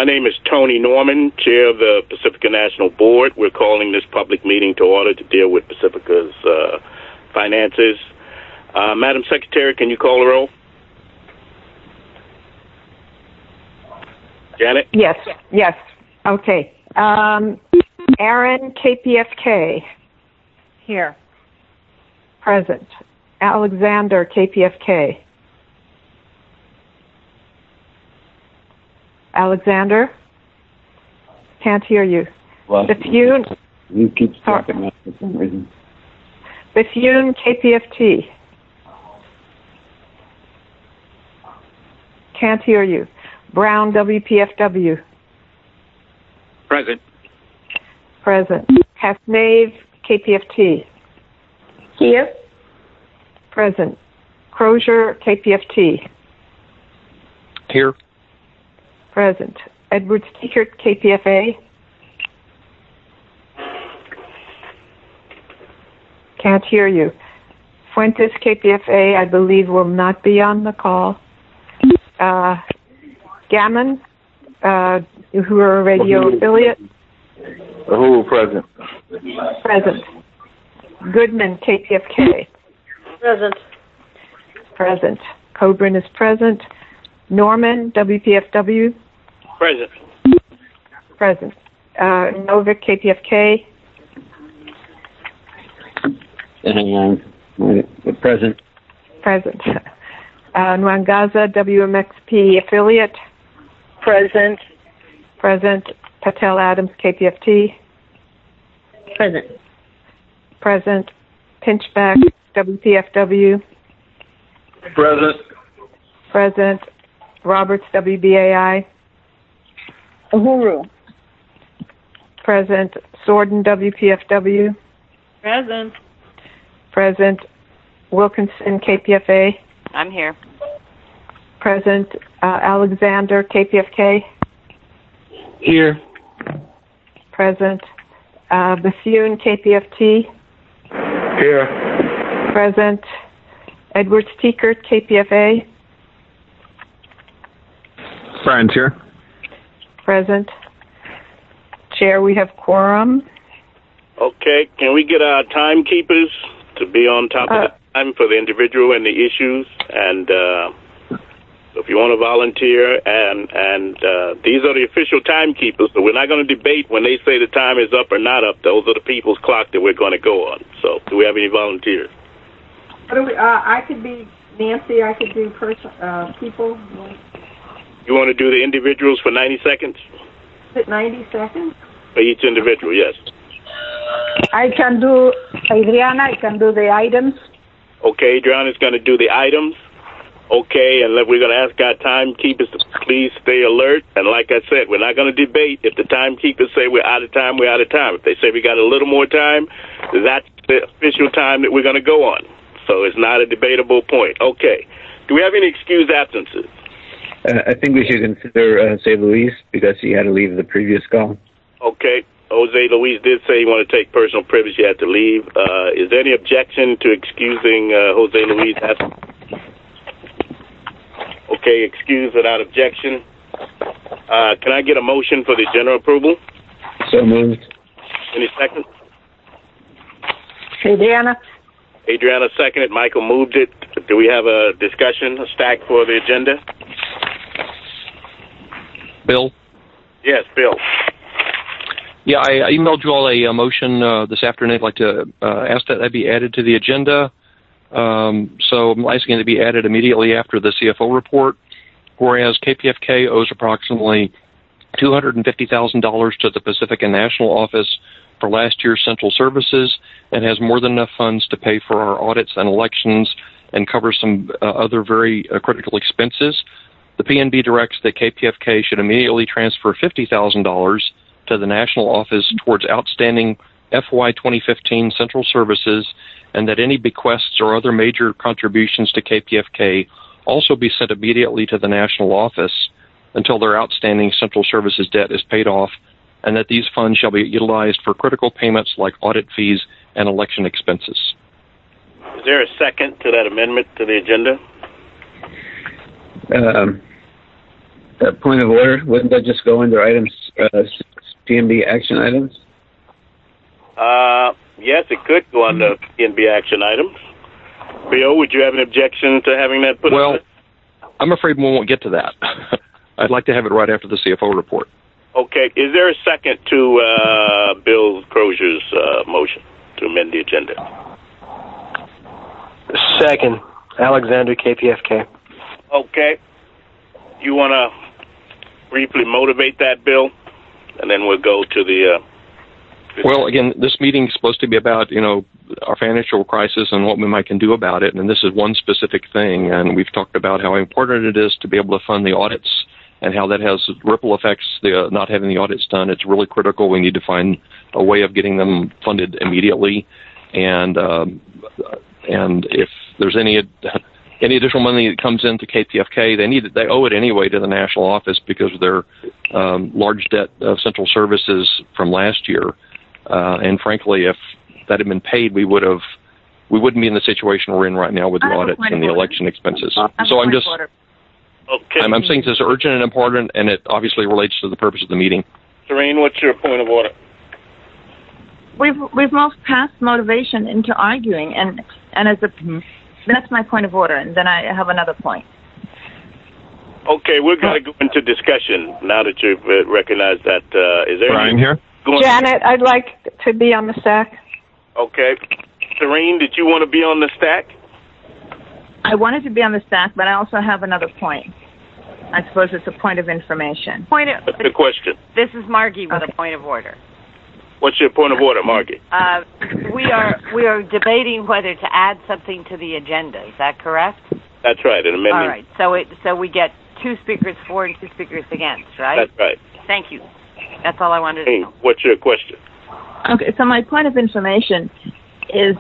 My name is Tony Norman, Chair of the Pacifica National Board. We're calling this public meeting to order to deal with Pacifica's finances. Madam Secretary, can you call the roll? Janet? Yes. Okay. Aaron, KPFK. Here. Present. Alexander, KPFK. Alexander? Can't hear you. Well, Bethune? you keep talking for some reason. Bethune, KPFT. Can't hear you. Brown, WPFW. Present. Present. Hasnave, KPFT. Here. Present. Crozier, KPFT. Here. Present. Edwards Tiekert, KPFA. Can't hear you. Fuentes, KPFA, I believe will not be on the call. Gammon, who are a radio affiliate. Who present? Present. Goodman, KPFK. Present. Present. Coburn is present. Norman, WPFW. Present. Present. Novick, KPFK. Hang on. Present. Present. Nwangaza, WMXP affiliate. Present. Present. Patel Adams, KPFT. Present. Present. Pinchback, WPFW. Present. Present. Roberts, WBAI. Uhuru. Present. Sorden, WPFW. Present. Present. Wilkinson, KPFA. I'm here. Present. Alexander, KPFK. Here. Present. Bethune, KPFT. Here. Present. Edwards Tiekert, KPFA. Brian's here. Present. Chair, we have quorum. Okay, can we get our timekeepers to be on top of the time for the individual and the issues? And if you want to volunteer, and these are the official timekeepers, so we're not going to debate when they say the time is up or not up. Those are the people's clock that we're going to go on. So do we have any volunteers? I could be Nancy. I could do people. You want to do the individuals for 90 seconds? Is it 90 seconds? For each individual, yes. I can do, Adriana, I can do the items. Okay, Adriana's going to do the items. Okay, and we're going to ask our timekeepers to please stay alert. And like I said, we're not going to debate. If the timekeepers say we're out of time, we're out of time. If they say we got a little more time, that's the official time that we're going to go on. So it's not a debatable point. Okay. Do we have any excused absences? I think we should consider Jose Luis because he had to leave the previous call. Okay. Jose Luis did say he wanted to take personal privilege. He had to leave. Is there any objection to excusing Jose Luis? Okay, excused without objection. Can I get a motion for the general approval? So moved. Any second? Adriana. Adriana seconded. Michael moved it. Do we have a discussion, a stack for the agenda? Bill? Yes, Bill. Yeah, I emailed you all a motion this afternoon. I'd like to ask that be added to the agenda. So I'm asking it to be added immediately after the CFO report, whereas KPFK owes approximately $250,000 to the Pacifica National Office for last year's central services and has more than enough funds to pay for our audits and elections and cover some other very critical expenses. The PNB directs that KPFK should immediately transfer $50,000 to the national office towards outstanding FY 2015 central services, and that any bequests or other major contributions to KPFK also be sent immediately to the national office until their outstanding central services debt is paid off, and that these funds shall be utilized for critical payments like audit fees and election expenses. Is there a second to that amendment to the agenda? Point of order. Wouldn't that just go under items, PNB action items? Yes, it could go under PNB action items. Bill, would you have an objection to having that put Well, on? I'm afraid we won't get to that. I'd like to have it right after the CFO report. Okay. Is there a second to Bill Crozier's motion to amend the agenda? Second, Alexander, KPFK. Okay. You want to briefly motivate that, Bill? And then we'll go to the... Well, again, this meeting is supposed to be about, our financial crisis and what we can do about it, and this is one specific thing, and we've talked about how important it is to be able to fund the audits and how that has ripple effects, not having the audits done. It's really critical. We need to find a way of getting them funded immediately, and if there's any additional money that comes into KPFK, they owe it anyway to the national office because of their large debt of central services from last year. And frankly, if that had been paid, we wouldn't be in the situation we're in right now with the audits and the election expenses. So I'm saying this is urgent and important, and it obviously relates to the purpose of the meeting. Serene, what's your point of order? We've moved past motivation into arguing, and that's my point of order, and then I have another point. Okay, we're going to go into discussion now that you've recognized that. Is there Brian here? Janet, I'd like to be on the stack. Okay. Serene, did you want to be on the stack? I wanted to be on the stack, but I also have another point. I suppose it's a point of information. What's the question? This is Margie with a point of order. What's your point of order, Margie? We are debating whether to add something to the agenda. Is that correct? That's right, an amendment. All right. So we get 2 speakers for and 2 speakers against, right? That's right. Thank you. That's all I wanted to know. What's your question? Okay, so my point of information is,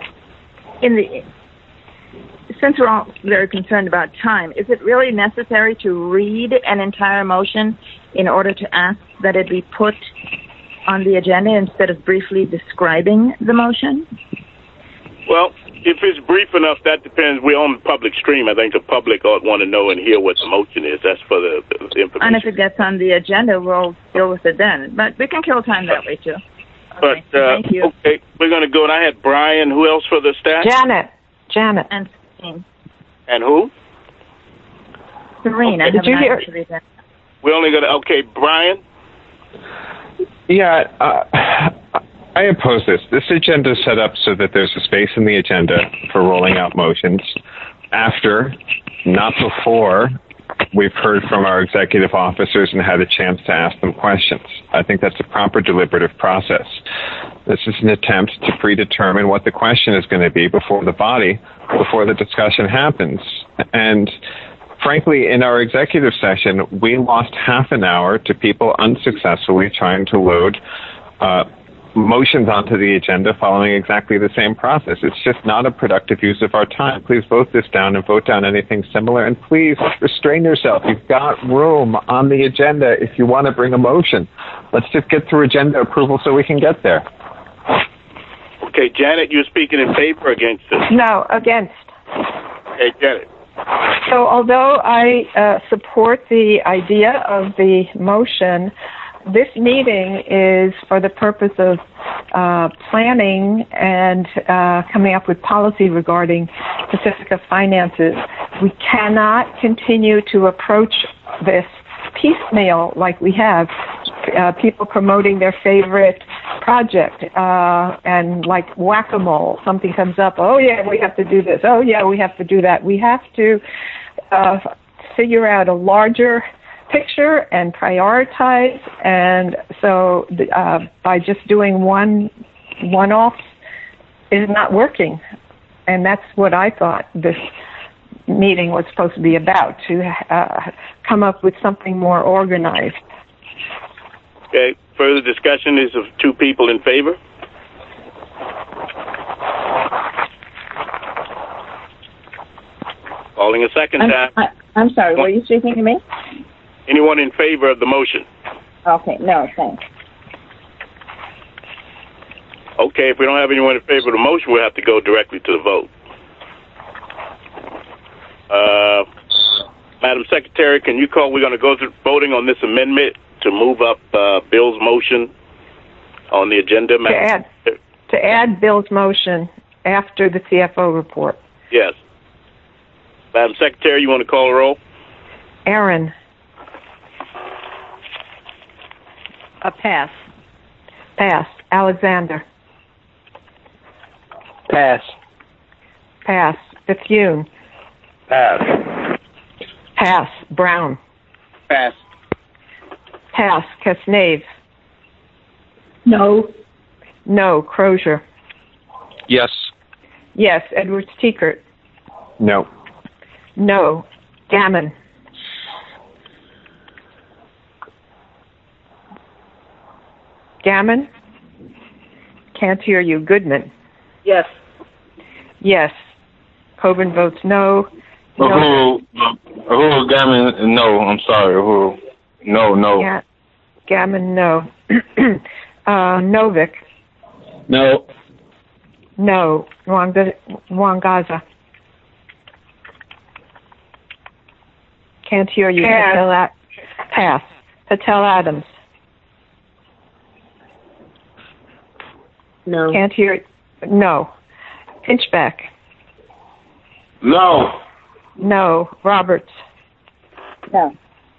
since we're all very concerned about time, is it really necessary to read an entire motion in order to ask that it be put on the agenda instead of briefly describing the motion? Well, if it's brief enough, that depends. We're on public stream. I think the public ought to want to know and hear what the motion is. That's for the information. And if it gets on the agenda, we'll deal with it then. But we can kill time that way, too. Okay, thank you. Okay, we're going to go. And I had Brian. Who else for the staff? Janet. And Serene. And who? Serene. Okay. Did you hear? We're only going to... Okay, Brian? Yeah, I oppose this. This agenda is set up so that there's a space in the agenda for rolling out motions after, not before, we've heard from our executive officers and had a chance to ask them questions. I think that's a proper deliberative process. This is an attempt to predetermine what the question is going to be before the discussion happens. And frankly, in our executive session, we lost half an hour to people unsuccessfully trying to load motions onto the agenda following exactly the same process. It's just not a productive use of our time. Please vote this down and vote down anything similar. And please restrain yourself. You've got room on the agenda if you want to bring a motion. Let's just get through agenda approval so we can get there. Okay, Janet, you're speaking in favor or against this? No, against. Okay, Janet. So although I support the idea of the motion, this meeting is for the purpose of planning and coming up with policy regarding Pacifica finances. We cannot continue to approach this piecemeal like we have. People promoting their favorite project and like whack-a-mole. Something comes up, oh yeah, we have to do this. Oh yeah, we have to do that. We have to figure out a larger picture and prioritize, and so by just doing one-off is not working, and that's what I thought this meeting was supposed to be about, to come up with something more organized. Okay, further discussion is of 2 people in favor. Calling a second time. I'm sorry, were you speaking to me? Anyone in favor of the motion? Okay, no, thanks. Okay, if we don't have anyone in favor of the motion, we'll have to go directly to the vote. Madam Secretary, can you call? We're going to go through voting on this amendment to move up Bill's motion on the agenda. To add Bill's motion after the CFO report. Yes. Madam Secretary, you want to call a roll? Aaron. A pass. Pass. Alexander. Pass. Pass. Bethune. Pass. Pass. Brown. Pass. Pass. Casnave. No. No. Crozier. Yes. Yes. Edwards Teekert. No. No. Gammon. Gammon? Can't hear you. Goodman. Yes. Yes. Coburn votes no. Gammon? No, I'm sorry. No. Gammon, no. Novick. No. No. Wangaza. Can't hear you. Pass. Patel Adams. No. Can't hear. No. Pinchback. No. No. Roberts. No.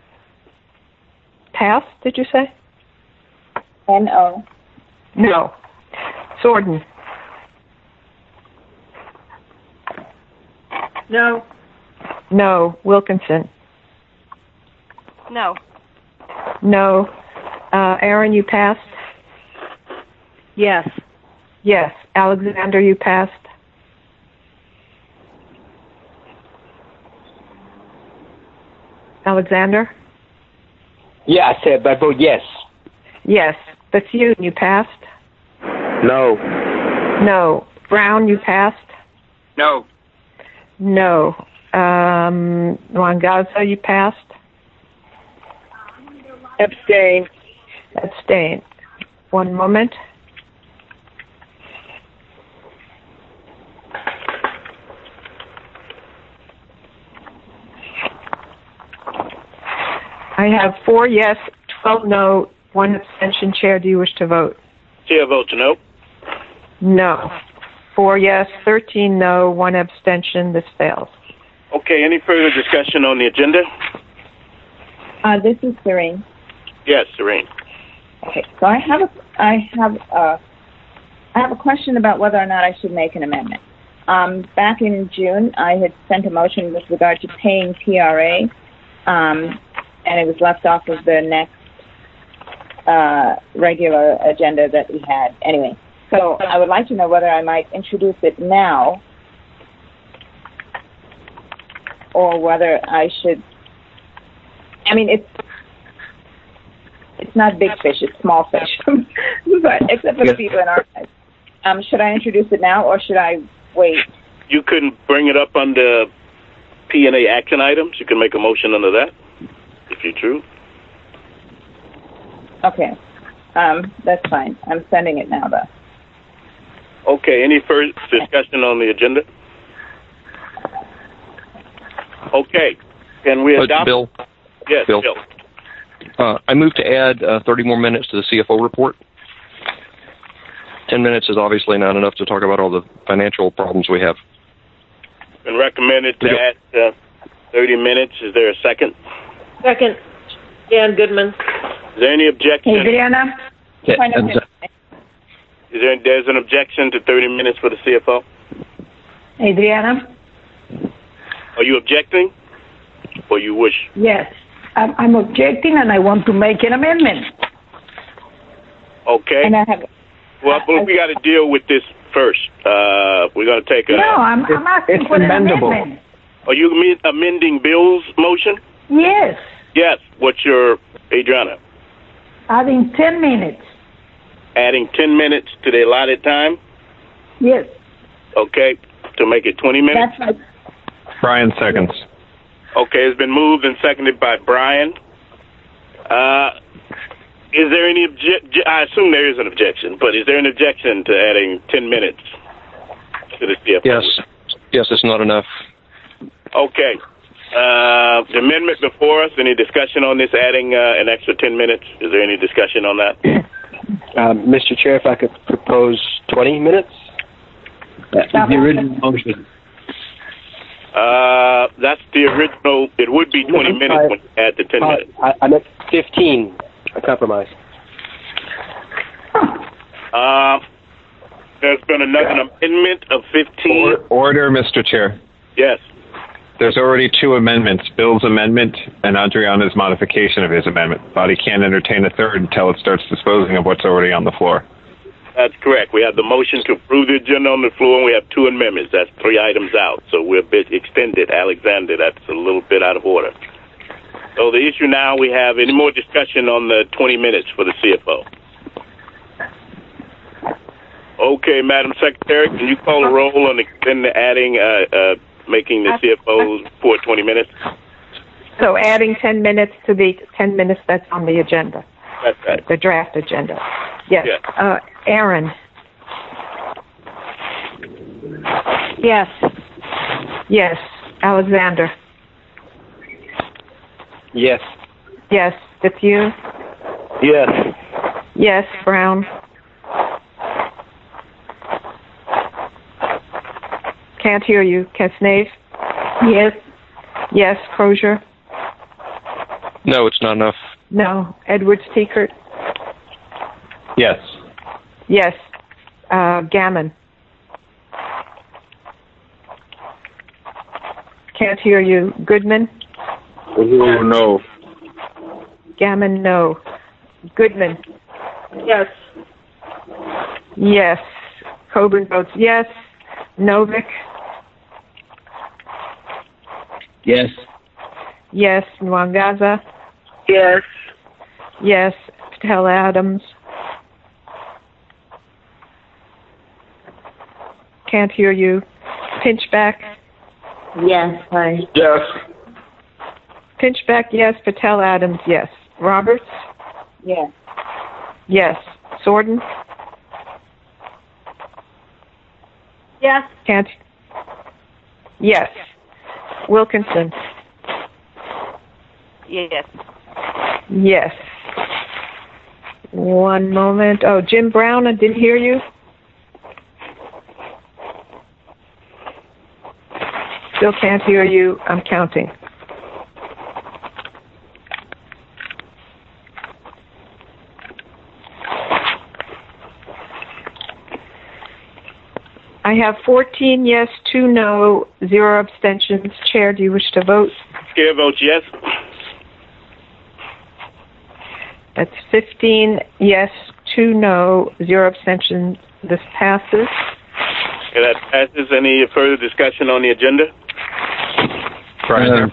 Pass, did you say? No. No. Sorden. No. No. Wilkinson. No. No. Aaron, you passed? Yes. Yes. Alexander, you passed? Alexander? Yeah, I said, but I vote yes. Yes. Bethune, you passed? No. No. Brown, you passed? No. No. Wangaza, you passed? Abstain. Abstain. One moment. I have 4 yes, 12 no, 1 abstention. Chair, do you wish to vote? Chair votes no. No. 4 yes, 13 no, 1 abstention. This fails. Okay, any further discussion on the agenda? This is Serene. Yes, Serene. Okay, so I have a question about whether or not I should make an amendment. Back in June, I had sent a motion with regard to paying PRA, and it was left off of the next regular agenda that we had. Anyway, so I would like to know whether I might introduce it now, or whether I should. I mean, it's not big fish; it's small fish, but except for the people in our lives. Should I introduce it now, or should I wait? You couldn't bring it up under P&A action items. You can make a motion under that, if you choose. Okay, that's fine. I'm sending it now, though. Okay, any further discussion on the agenda? Okay, can we adopt? Bill? Yes, Bill. I move to add 30 more minutes to the CFO report. 10 minutes is obviously not enough to talk about all the financial problems we have. Been recommended to add 30 minutes. Is there a second? Second. Dan Goodman. Is there any objection? Adriana? There's an objection to 30 minutes for the CFO? Adriana? Are you objecting? Or you wish? Yes. I'm objecting and I want to make an amendment. Okay. And I have. Well, we got to deal with this first. We're going to take a... No, I'm asking for an amendment. Are you amending Bill's motion? Yes. Yes. What's your, Adriana? Adding 10 minutes. Adding 10 minutes to the allotted time? Yes. Okay. To make it 20 minutes? That's right. Brian seconds. Okay, it's been moved and seconded by Brian. Is there any I assume there is an objection, but is there an objection to adding 10 minutes to the CFO? Yes. Yes, it's not enough. Okay. The amendment before us, any discussion on this, adding an extra 10 minutes? Is there any discussion on that? Mr. Chair, if I could propose 20 minutes? The original motion. That's the original. It would be 20 minutes when you add the 10 minutes. I meant 15, a compromise. There's been another amendment of 15. Order, Mr. Chair. Yes. There's already two amendments, Bill's amendment and Adriana's modification of his amendment. Body can't entertain a third until it starts disposing of what's already on the floor. That's correct. We have the motion to approve the agenda on the floor, and we have two amendments. That's 3 items out. So we're a bit extended. Alexander, that's a little bit out of order. So the issue now, we have any more discussion on the 20 minutes for the CFO? Okay, Madam Secretary, can you call the roll on adding, making the CFO for 20 minutes? So adding 10 minutes to the 10 minutes that's on the agenda. That's right. The draft agenda. Yes. Aaron. Yes. Yes. Alexander. Yes. Yes. Depew. Yes. Yes. Brown. Can't hear you. Kesnave. Yes. Yes. Crozier. No, it's not enough. No. Edwards-Tiekert. Yes. Yes. Gammon. Can't hear you. Goodman. No. Gammon, no. Goodman. Yes. Yes. Coburn votes yes. Novick. Yes. Yes. Nwangaza. Yes. Yes. Patel Adams. Can't hear you. Pinchback. Yes. Hi. Yes. Pinchback, yes. Patel Adams, yes. Roberts? Yes. Yes. Sorden? Yes. Can't. Yes. Wilkinson? Yes. Yes. One moment. Oh, Jim Brown, I didn't hear you. Still can't hear you. I'm counting. I have 14 yes, 2 no, 0 abstentions. Chair, do you wish to vote? Chair votes yes. That's 15 yes, 2 no, 0 abstentions. This passes. Okay, that passes. Any further discussion on the agenda? Brian.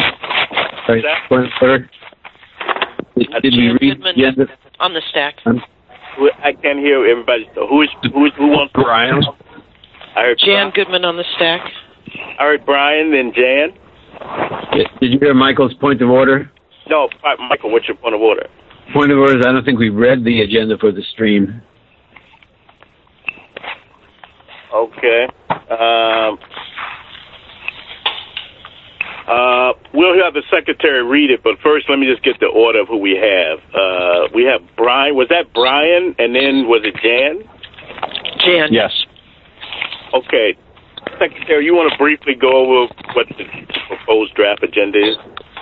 Did we read the agenda? On the stack. I can't hear everybody. Who wants Brian? I heard Jan Goodman on the stack. I heard Brian, then Jan. Did you hear Michael's point of order? No, Michael, what's your point of order? Point of order is I don't think we read the agenda for the stream. Okay. We'll have the secretary read it, but first let me just get the order of who we have. We have Brian. Was that Brian? And then was it Jan? Jan. Yes. Okay. Secretary, you want to briefly go over what the proposed draft agenda is?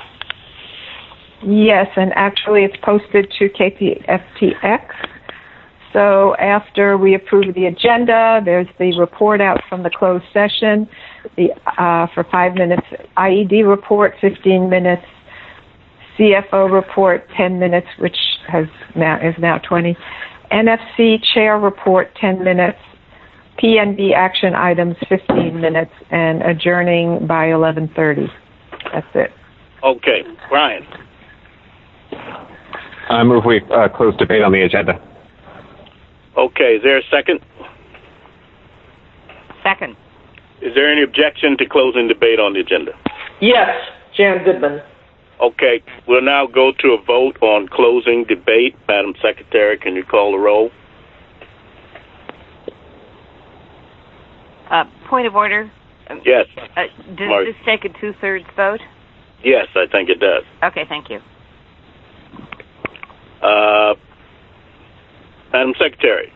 Yes, and actually it's posted to KPFTX. So after we approve the agenda, there's the report out from the closed session, for 5 minutes, IED report, 15 minutes, CFO report, 10 minutes, which is now 20, NFC chair report, 10 minutes, PNB action items, 15 minutes, and adjourning by 11:30. That's it. Okay. Brian. I move we close debate on the agenda. Okay. Is there a second? Second. Is there any objection to closing debate on the agenda? Yes. Jan Goodman. Okay. We'll now go to a vote on closing debate. Madam Secretary, can you call the roll? Point of order. Yes. Does this take a 2/3 vote? Yes, I think it does. Okay, thank you. Madam Secretary.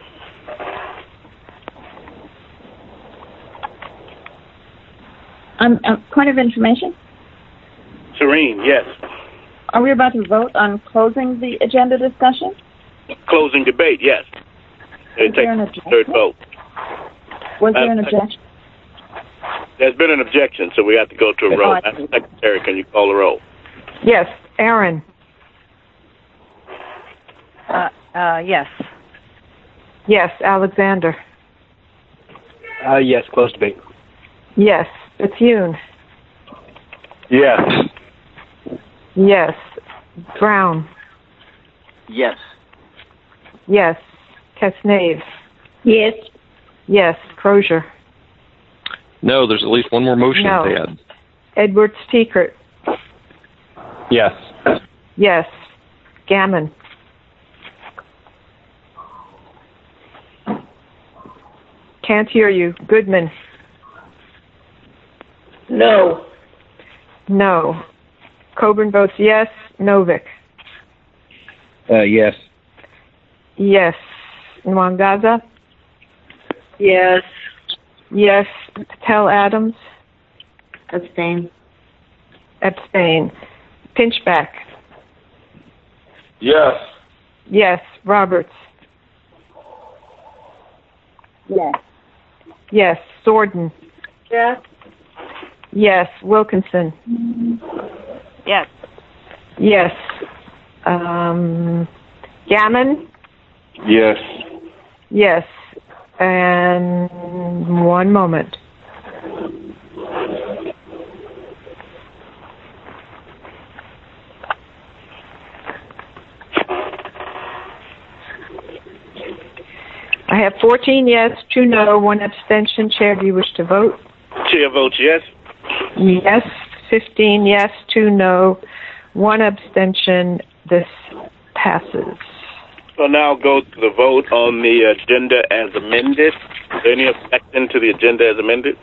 Point of information. Serene, yes. Are we about to vote on closing the agenda discussion? Closing debate, yes. Was there an objection? Third vote. Was there an objection? There's been an objection, so we have to go to a roll. Madam Secretary, can you call the roll? Yes. Aaron. Yes. Yes. Alexander. Yes, close debate. Yes. Bethune. Yes. Yes. Brown. Yes. Yes. Kesnave. Yes. Yes. Crozier. No, there's at least one more motion No. to add. Edwards Teekert. Yes. Yes. Gammon. Can't hear you. Goodman. No. No. Coburn votes yes. Novick. Yes. Yes. Nwangaza. Yes. Yes. Patel Adams. Abstain. Abstain. Pinchback. Yes. Yes. Roberts. Yes. Yes. Sorden. Yes. Yes. Wilkinson. Yes. Yes. Gammon. Yes. Yes. And one moment. I have 14 yes, 2 no, 1 abstention. Chair, do you wish to vote? Chair votes yes. Yes. 15 yes, 2 no, 1 abstention. This passes. We'll now go to the vote on the agenda as amended. Is there any objection to the agenda as amended?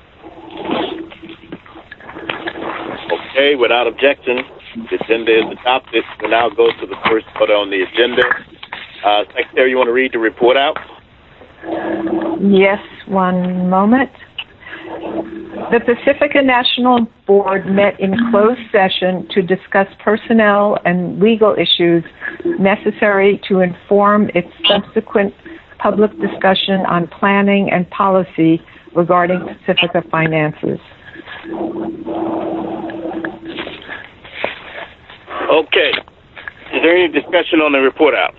Okay, without objection, the agenda is adopted. We'll now go to the first vote on the agenda. Secretary, you want to read the report out? Yes, one moment. The Pacifica National Board met in closed session to discuss personnel and legal issues necessary to inform its subsequent public discussion on planning and policy regarding Pacifica finances. Okay. Is there any discussion on the report out?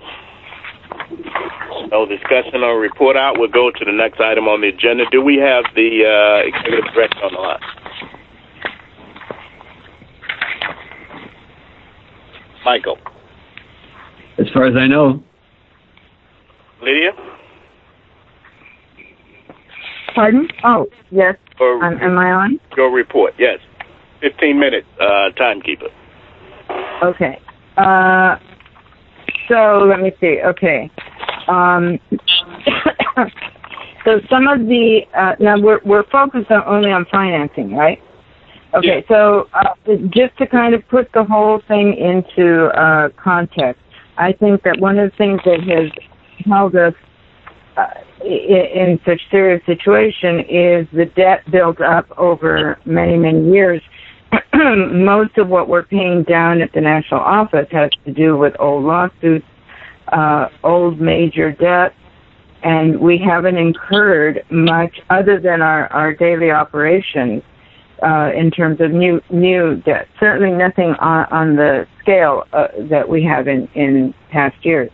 No discussion on report out. We'll go to the next item on the agenda. Do we have the executive director on the line? Michael. As far as I know. Lydia? Pardon? Oh, yes. Am I on? Your report, yes. 15-minute timekeeper. Okay. So let me see. Okay. So some of the now we're focused only on financing, right? Okay. Yeah. So just to kind of put the whole thing into context, I think that one of the things that has held us in such serious situation is the debt built up over many, many years. Most of what we're paying down at the national office has to do with old lawsuits, old major debt, and we haven't incurred much other than our daily operations in terms of new debt. Certainly nothing on the scale that we have in past years.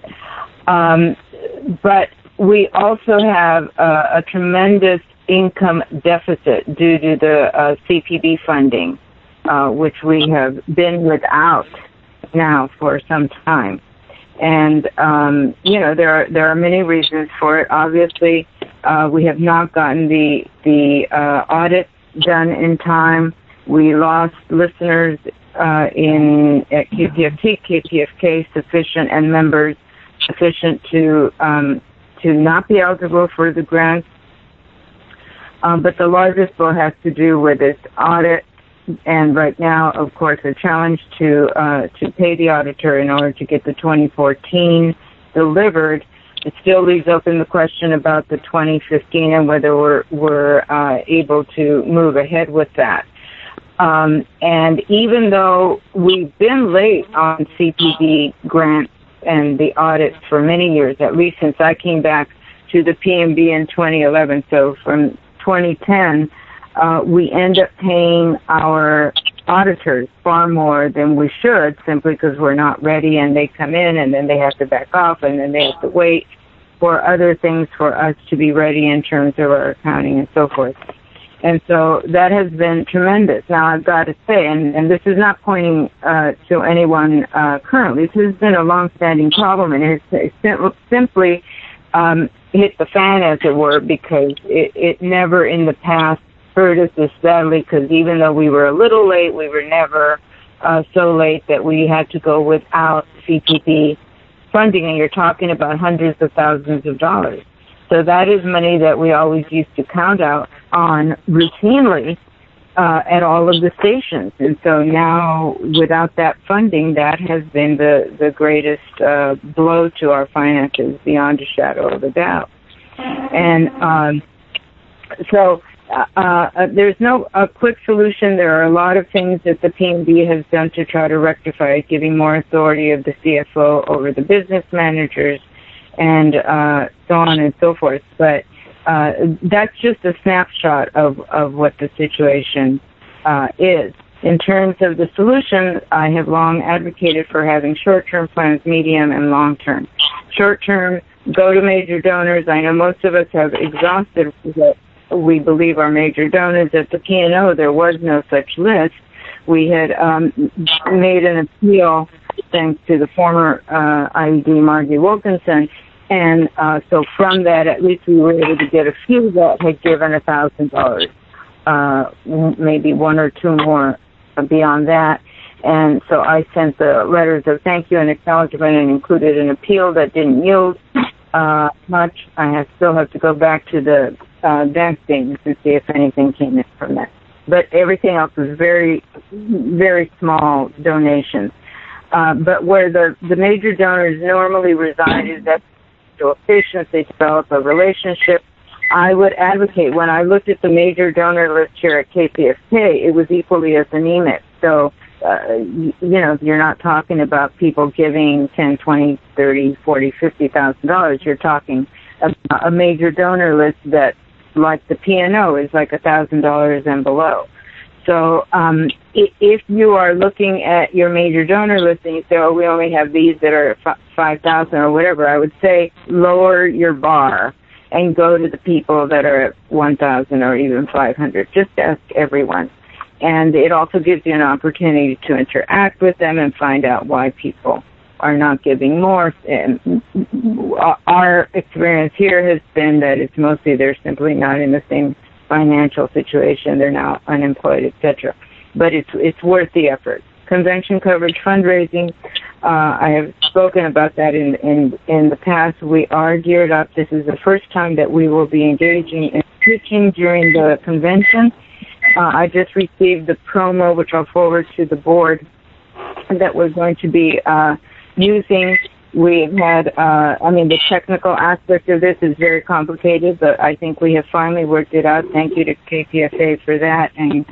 But we also have a tremendous income deficit due to the CPB funding, which we have been without now for some time. And, there are many reasons for it. Obviously, we have not gotten the audit done in time. We lost listeners at KPFT, KPFK sufficient, and members sufficient to not be eligible for the grants. But the largest bill has to do with this audit and right now, of course, a challenge to pay the auditor in order to get the 2014 delivered. It still leaves open the question about the 2015 and whether we're able to move ahead with that. And even though we've been late on CPB grants and the audits for many years, at least since I came back to the PMB in 2011, so from 2010, we end up paying our auditors far more than we should, simply because we're not ready, and they come in and then they have to back off, and then they have to wait for other things for us to be ready in terms of our accounting and so forth. And so that has been tremendous. Now, I've got to say, and this is not pointing to anyone currently, this has been a long-standing problem, and it's simply hit the fan, as it were, because it never in the past hurt us this badly, because even though we were a little late, we were never so late that we had to go without CPB funding, and you're talking about hundreds of thousands of dollars. So that is money that we always used to count out on routinely at all of the stations. And so now, without that funding, that has been the greatest blow to our finances beyond a shadow of a doubt. And so there's no quick solution. There are a lot of things that the PMB has done to try to rectify it, giving more authority of the CFO over the business managers and so on and so forth. But that's just a snapshot of what the situation is. In terms of the solution, I have long advocated for having short-term plans, medium, and long-term. Short-term, go to major donors. I know most of us have exhausted what we believe are major donors. At the P&O, there was no such list. We had made an appeal thanks to the former IED, Margie Wilkinson, and so from that, at least we were able to get a few that had given $1,000, maybe one or two more beyond that. And so I sent the letters of thank you and acknowledgement and included an appeal that didn't yield much. I still have to go back to the bank statements and see if anything came in from that. But everything else was very, very small donations. But where the major donors normally reside is that patients, they develop a relationship. I would advocate, when I looked at the major donor list here at KPFK, it was equally as anemic. So, you're not talking about people giving $10, $20, $30, $40, $50,000. You're talking a major donor list that, like the P&O, is like $1,000 and below. So if you are looking at your major donor list and you say, oh, we only have these that are 5,000 or whatever, I would say lower your bar and go to the people that are at 1,000 or even 500. Just ask everyone. And it also gives you an opportunity to interact with them and find out why people are not giving more. And our experience here has been that it's mostly they're simply not in the same financial situation. They're now unemployed, etc. But it's worth the effort. Convention coverage fundraising, I have spoken about that in the past. We are geared up. This is the first time that we will be engaging in pitching during the convention. I just received the promo, which I'll forward to the board, that we're going to be using. We've had, the technical aspect of this is very complicated, but I think we have finally worked it out. Thank you to KPFA for that. And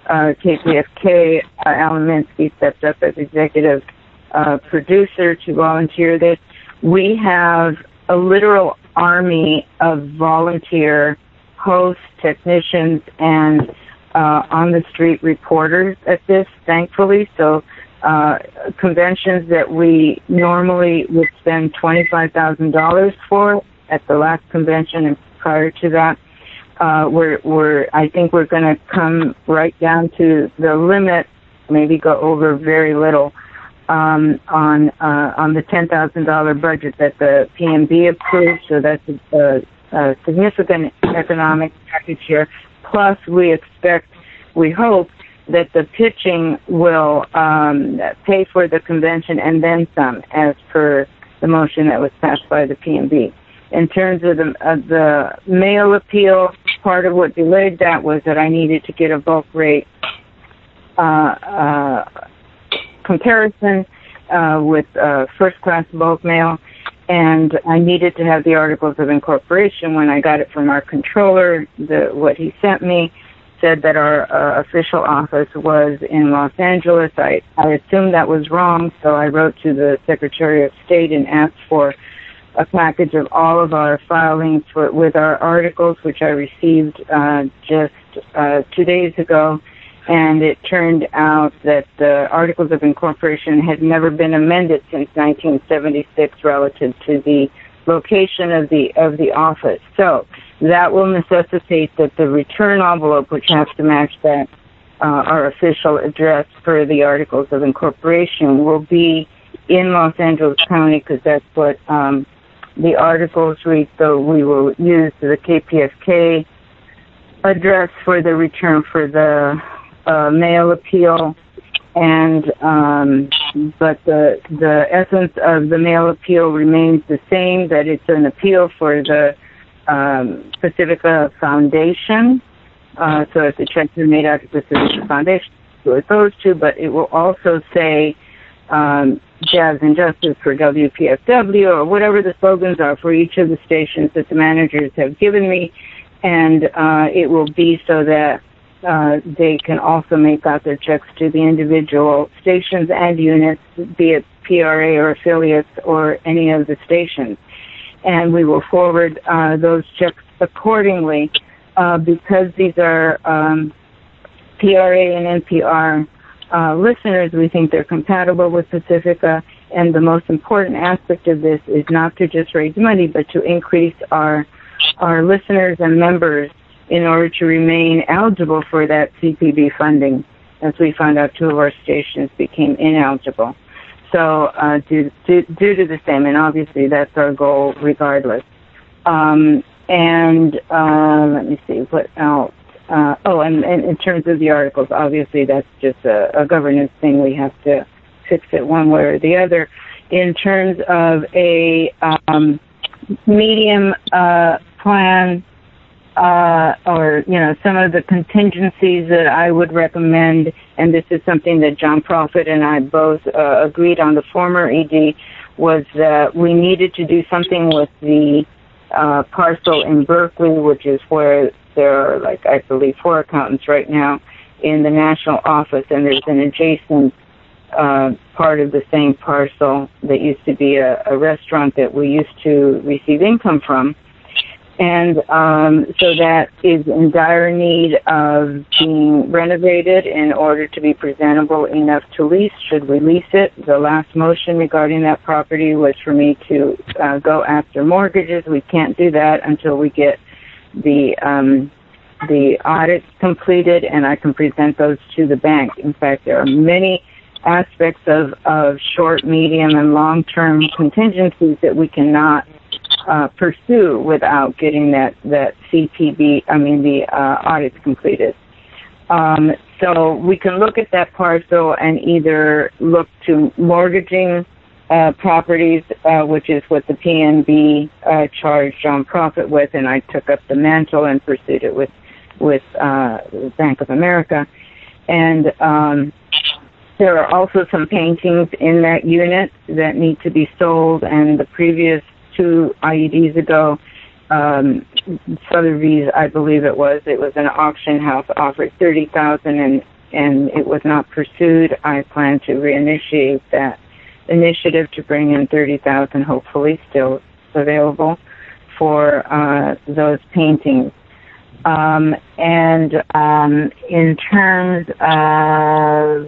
KPFK, Alan Minsky stepped up as executive producer to volunteer this. We have a literal army of volunteer hosts, technicians, and on-the-street reporters at this, thankfully. So conventions that we normally would spend $25,000 for at the last convention and prior to that, I think we're going to come right down to the limit, maybe go over very little on the $10,000 budget that the PMB approved. So that's a significant economic package here. Plus, we hope that the pitching will pay for the convention and then some, as per the motion that was passed by the PMB. In terms of the mail appeal, part of what delayed that was that I needed to get a bulk rate comparison with first-class bulk mail, and I needed to have the articles of incorporation. When I got it from our controller, what he sent me said that our official office was in Los Angeles. I assumed that was wrong, so I wrote to the Secretary of State and asked for a package of all of our filings with our articles, which I received just 2 days ago. And it turned out that the Articles of Incorporation had never been amended since 1976 relative to the location of the office. So that will necessitate that the return envelope, which has to match that our official address for the Articles of Incorporation, will be in Los Angeles County, because that's what the articles read. So we will use the KPFK address for the return for the mail appeal, and but the essence of the mail appeal remains the same, that it's an appeal for the Pacifica Foundation. So if the checks are made out to Pacifica Foundation, so it goes to, but it will also say Jazz and Justice for WPFW, or whatever the slogans are for each of the stations that the managers have given me, and it will be so that they can also make out their checks to the individual stations and units, be it PRA or affiliates or any of the stations. And we will forward those checks accordingly, because these are PRA and NPR listeners. We think they're compatible with Pacifica, and the most important aspect of this is not to just raise money, but to increase our listeners and members in order to remain eligible for that CPB funding. As we found out, 2 of our stations became ineligible. So due to the same, and obviously that's our goal regardless. And let me see, what else? And in terms of the articles, obviously that's just a governance thing. We have to fix it one way or the other. In terms of a medium plan, or, some of the contingencies that I would recommend, and this is something that John Prophet and I both agreed on, the former ED, was that we needed to do something with the parcel in Berkeley, which is where there are, I believe, 4 accountants right now in the national office, and there's an adjacent part of the same parcel that used to be a restaurant that we used to receive income from. And so that is in dire need of being renovated in order to be presentable enough to lease, should we lease it. The last motion regarding that property was for me to go after mortgages. We can't do that until we get the audits completed, and I can present those to the bank. In fact, there are many aspects of short, medium, and long-term contingencies that we cannot pursue without getting the audits completed. So we can look at that parcel and either look to mortgaging properties, which is what the PNB charged John Prophet with, and I took up the mantle and pursued it with Bank of America. And there are also some paintings in that unit that need to be sold, and the previous 2 IEDs ago, Sotheby's, I believe it was an auction house offered $30,000, and it was not pursued. I plan to reinitiate that initiative to bring in $30,000, hopefully still available for those paintings. And in terms of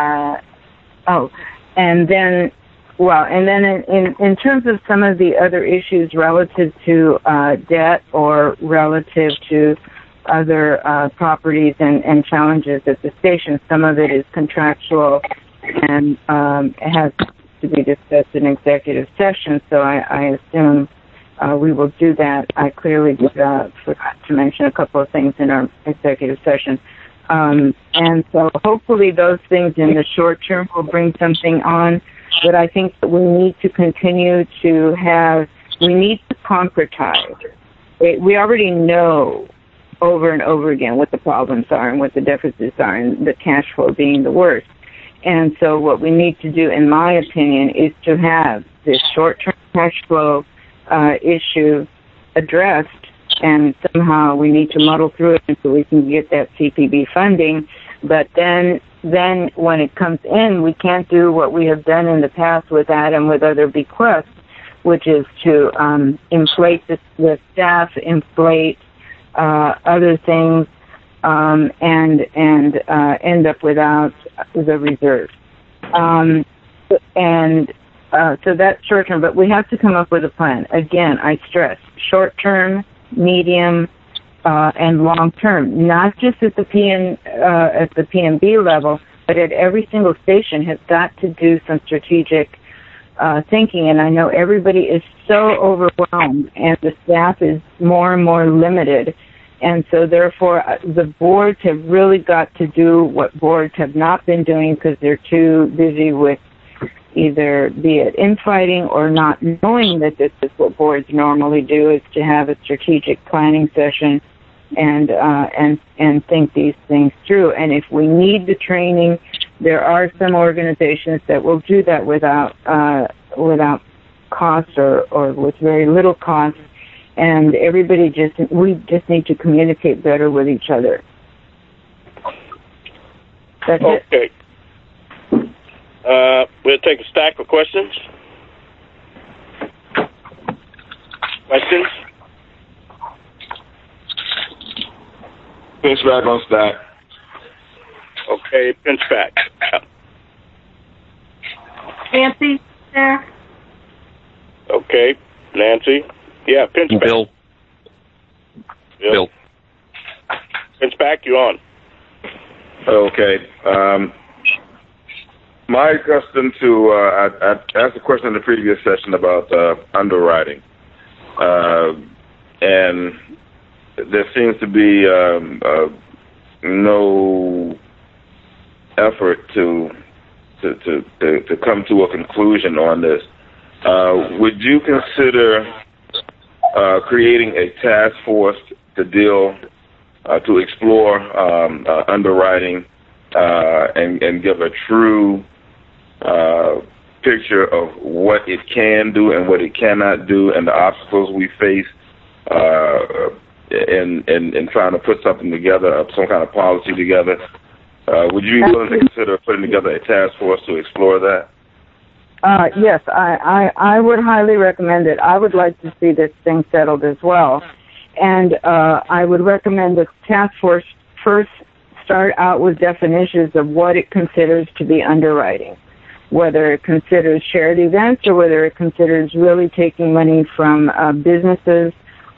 in terms of some of the other issues relative to debt or relative to other properties and challenges at the station, some of it is contractual and has to be discussed in executive session, so I assume we will do that. I clearly forgot to mention a couple of things in our executive session. And so hopefully those things in the short term will bring something on. But I think that we need to continue to we need to concretize. We already know over and over again what the problems are and what the deficits are, and the cash flow being the worst. And so what we need to do, in my opinion, is to have this short-term cash flow issue addressed, and somehow we need to muddle through it until we can get that CPB funding. But then when it comes in, we can't do what we have done in the past with that and with other bequests, which is to inflate the staff, inflate other things, and end up without the reserve. So that's short term, but we have to come up with a plan. Again, I stress short term, medium, and long term. Not just at the PNB level, but at every single station has got to do some strategic thinking. And I know everybody is so overwhelmed, and the staff is more and more limited. And so, therefore, the boards have really got to do what boards have not been doing because they're too busy with either be it infighting or not knowing that this is what boards normally do, is to have a strategic planning session and think these things through. And if we need the training, there are some organizations that will do that without cost or with very little cost. And we just need to communicate better with each other. That's it. Okay. We'll take a stack of questions. Questions? Pinch back on stack. Okay, pinch back. Nancy, there. Okay, Nancy. Yeah, pinch back. Bill. Pinch back, you on. Okay. My custom to, I asked a question in the previous session about underwriting. And there seems to be no effort to come to a conclusion on this. Would you consider creating a task force to to explore underwriting and give a true picture of what it can do and what it cannot do, and the obstacles we face in trying to put something together, some kind of policy together? Would you be willing to consider putting together a task force to explore that? Yes, I would highly recommend it. I would like to see this thing settled as well. And I would recommend the task force first start out with definitions of what it considers to be underwriting, whether it considers shared events or whether it considers really taking money from businesses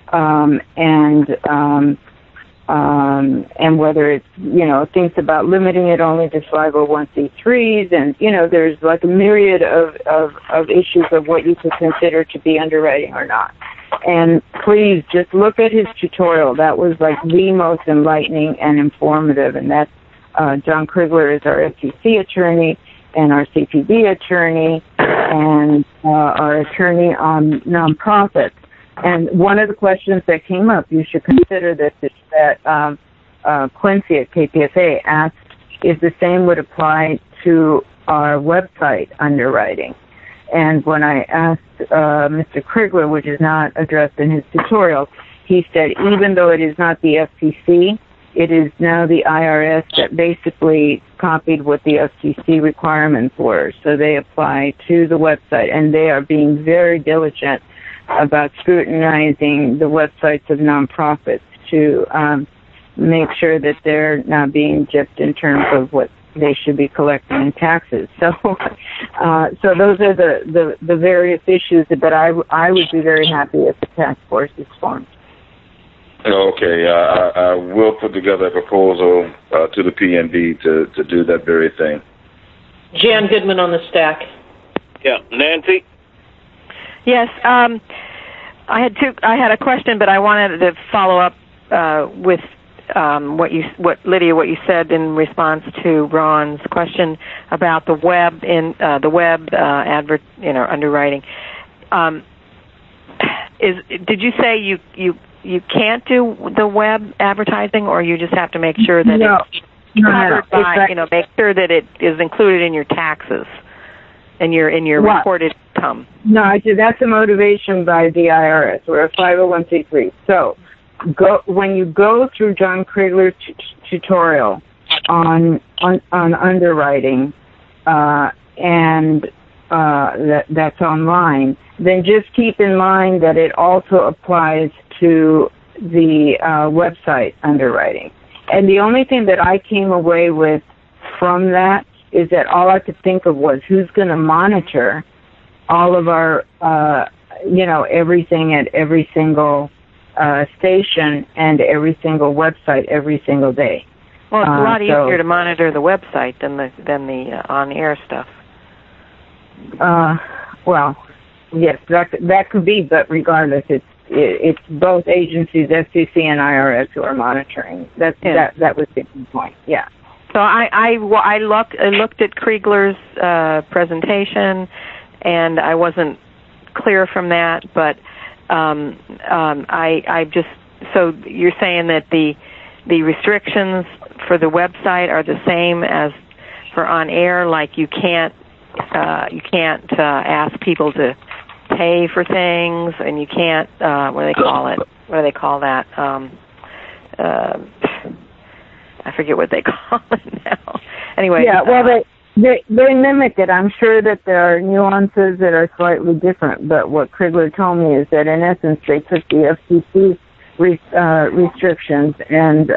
and whether it's, thinks about limiting it only to 501c3s, and, there's like a myriad of issues of what you could consider to be underwriting or not. And please just look at his tutorial. That was like the most enlightening and informative, and that's John Krigler is our FTC attorney and our CPB attorney and our attorney on nonprofits. And one of the questions that came up, you should consider this, is that Quincy at KPFA asked if the same would apply to our website underwriting. And when I asked Mr. Krigler, which is not addressed in his tutorial, he said even though it is not the FTC, it is now the IRS that basically copied what the FTC requirements were. So they apply to the website, and they are being very diligent about scrutinizing the websites of nonprofits to make sure that they're not being gypped in terms of what they should be collecting in taxes. So those are the various issues that I would be very happy if the task force is formed. Okay, I will put together a proposal to the PNB to do that very thing. Jan Goodman on the stack. Yeah, Nancy. Yes, I had a question, but I wanted to follow up with what you said in response to Ron's question about the web underwriting. Did you say you you can't do the web advertising, or you just have to make sure that it's covered by, make sure that it is included in your taxes and in your reported income. No, that's a motivation by the IRS. We're a 501c3. So when you go through John Krigler's tutorial on underwriting, and that's online, then just keep in mind that it also applies to the website underwriting. And the only thing that I came away with from that is that all I could think of was who's going to monitor all of our, everything at every single station and every single website every single day. Well, it's a lot easier to monitor the website than the on-air stuff. Well, yes, that could be, but regardless, it's both agencies, FCC and IRS, who are monitoring. That was the point. Yeah. So I looked at Krigler's presentation, and I wasn't clear from that, but I just, so you're saying that the restrictions for the website are the same as for on air, like you can't ask people to pay for things, and you can't what do they call that? I forget what they call it now. Anyway. Yeah, well, they mimic it. I'm sure that there are nuances that are slightly different, but what Krigler told me is that in essence they took the FCC restrictions and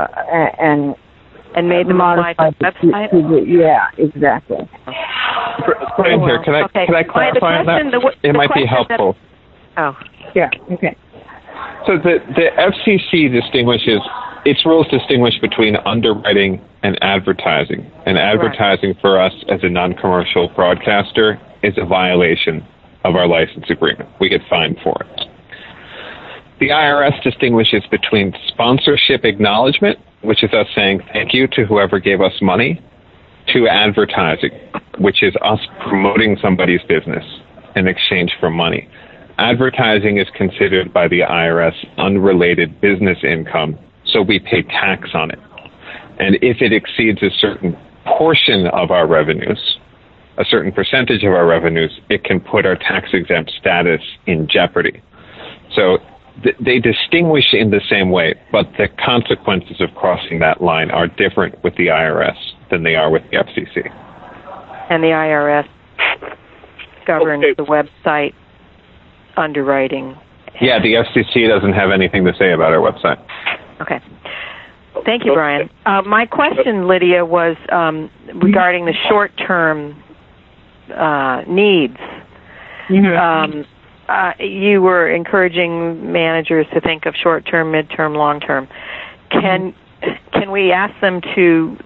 made them apply to the website. Yeah, exactly. Brian here, can I clarify on that? It might be helpful. Yeah. Okay. So the FCC distinguishes, its rules distinguish between underwriting and advertising. And advertising for us as a non-commercial broadcaster is a violation of our license agreement. We get fined for it. The IRS distinguishes between sponsorship acknowledgement, which is us saying thank you to whoever gave us money, to advertising, which is us promoting somebody's business in exchange for money. Advertising is considered by the IRS unrelated business income, so we pay tax on it. And if it exceeds a certain portion of our revenues, a certain percentage of our revenues, it can put our tax-exempt status in jeopardy. So they distinguish in the same way, but the consequences of crossing that line are different with the IRS than they are with the FCC. And the IRS governs the website underwriting. Yeah, the FCC doesn't have anything to say about our website. Okay. Thank you, Brian. My question, Lydia, was regarding the short-term needs. Mm-hmm. You were encouraging managers to think of short-term, mid-term, long-term. Can we ask them to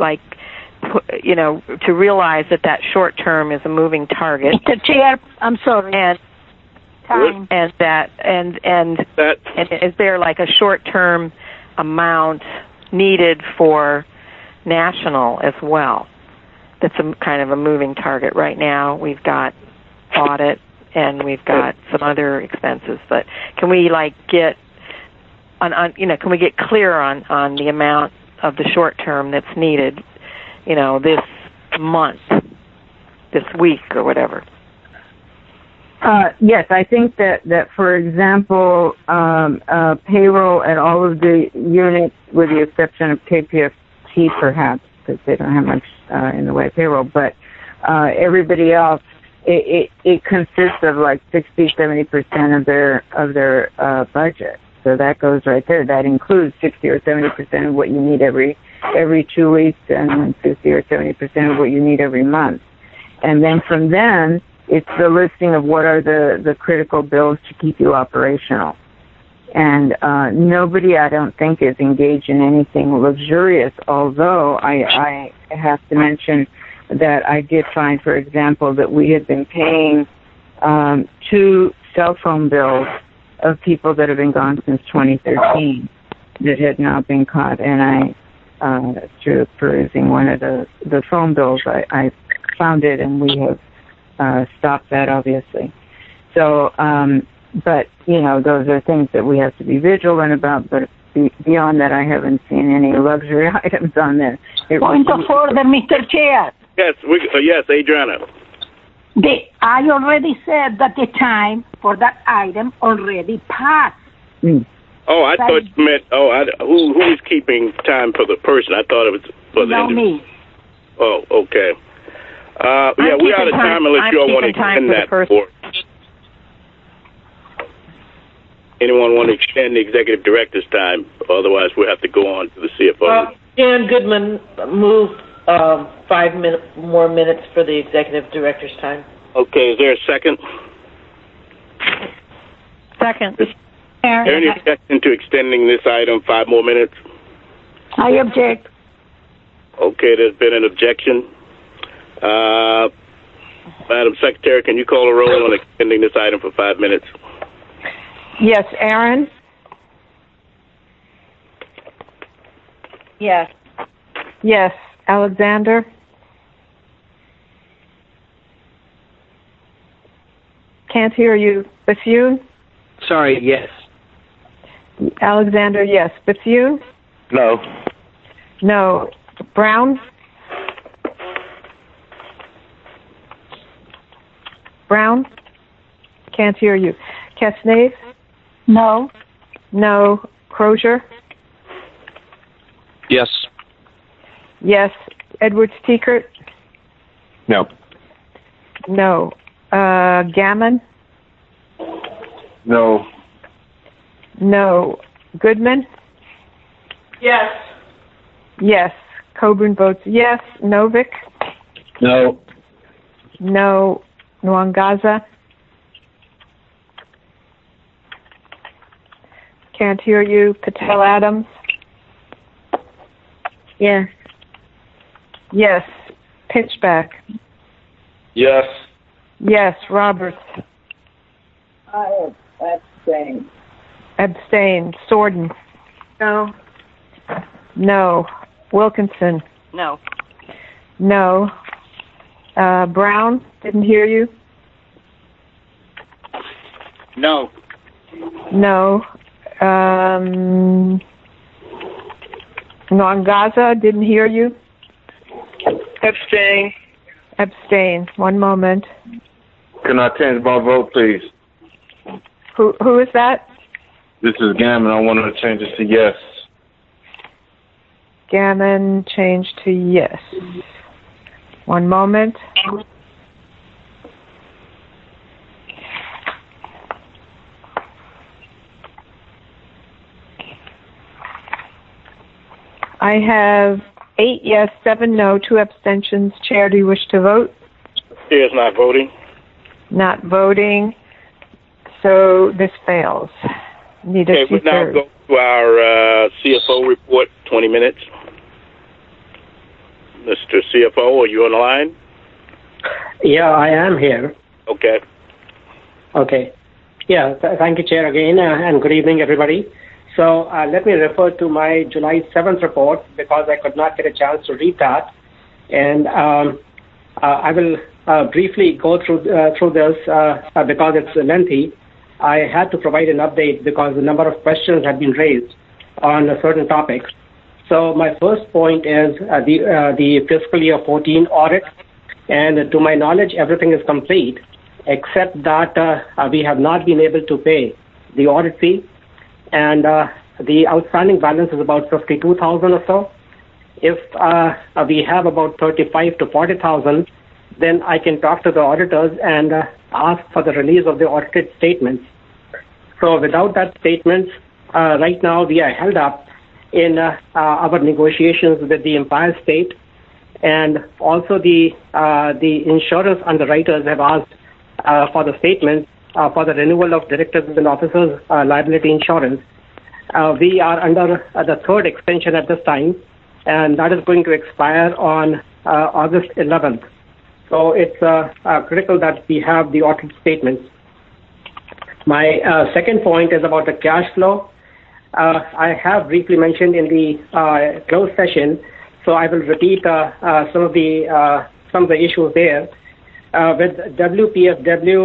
to realize that short-term is a moving target? Mr. Chair, I'm sorry. And is there like a short-term amount needed for national as well? That's a kind of a moving target right now. We've got audit and we've got some other expenses, but can we get can we get clear on the amount of the short term that's needed, this month, this week, or whatever? Yes, I think that for example, payroll at all of the units, with the exception of KPFT perhaps, because they don't have much in the way of payroll, but everybody else, it consists of 60-70% of their budget. So that goes right there. That includes 60 or 70% of what you need every 2 weeks, and 60 or 70% of what you need every month. And then from then, it's the listing of what are the critical bills to keep you operational. And nobody, I don't think, is engaged in anything luxurious, although I have to mention that I did find, for example, that we had been paying 2 cell phone bills of people that have been gone since 2013 that had not been caught. And through perusing one of the phone bills, I found it, and we have stopped that, obviously. So But, those are things that we have to be vigilant about. But beyond that, I haven't seen any luxury items on there. Point of order, Mr. Chair. Yes, yes, Adriana. I already said that the time for that item already passed. Oh, I thought you meant, who is keeping time for the person? I thought it was for the individual. Me. Oh, okay. Yeah, we're out of time unless you all want to extend that for. Anyone want to extend the executive director's time? Otherwise, we'll have to go on to the CFO. Jan Goodman, move 5 more minutes for the executive director's time. Okay, is there a second? Second. Any objection to extending this item 5 more minutes? I object. Okay, there's been an objection. Madam Secretary, can you call a roll on extending this item for 5 minutes? Yes, Aaron? Yes. Yes, Alexander? Can't hear you. Bethune? Sorry, yes. Alexander, yes. Bethune? No. No. Brown? Brown? Can't hear you. Kesnave? No. No. Crozier? Yes. Yes. Edwards Tiekert? No. No. Gammon? No. No. Goodman? Yes. Yes. Coburn votes yes. Novick? No. No. Nwangaza? Can't hear you. Patel Adams? Yes. Yes. Pitchback? Yes. Yes. Roberts? I abstain. Abstain. Sorden? No. No. Wilkinson? No. No. Brown? Didn't hear you. No. No. Nwangaza? Didn't hear you. Abstain. Abstain. One moment. Can I change my vote, please? Who is that? This is Gammon. I want to change it to yes. Gammon changed to yes. One moment. I have 8 yes, 7 no, 2 abstentions. Chair, do you wish to vote? Chair is not voting. Not voting. So this fails. Need a Okay, we now two-thirds. go to our CFO report, 20 minutes. Mr. CFO, are you on the line? Yeah, I am here. Okay. Okay. Yeah, thank you, Chair, again, and good evening, everybody. So let me refer to my July 7th report because I could not get a chance to read that. And I will briefly go through this because it's lengthy. I had to provide an update because a number of questions had been raised on a certain topic. So my first point is the fiscal year 14 audit. And to my knowledge, everything is complete, except that we have not been able to pay the audit fee. And the outstanding balance is about $52,000 or so. If we have about $35,000 to $40,000, then I can talk to the auditors and ask for the release of the audited statements. So without that statements, right now we are held up in our negotiations with the Empire State, and also the insurance underwriters have asked for the statements for the renewal of directors and officers liability insurance. We are under the third extension at this time, and that is going to expire on August 11th. So it's critical that we have the audit statements. My second point is about the cash flow. I have briefly mentioned in the closed session, so I will repeat some of the issues there. With WPFW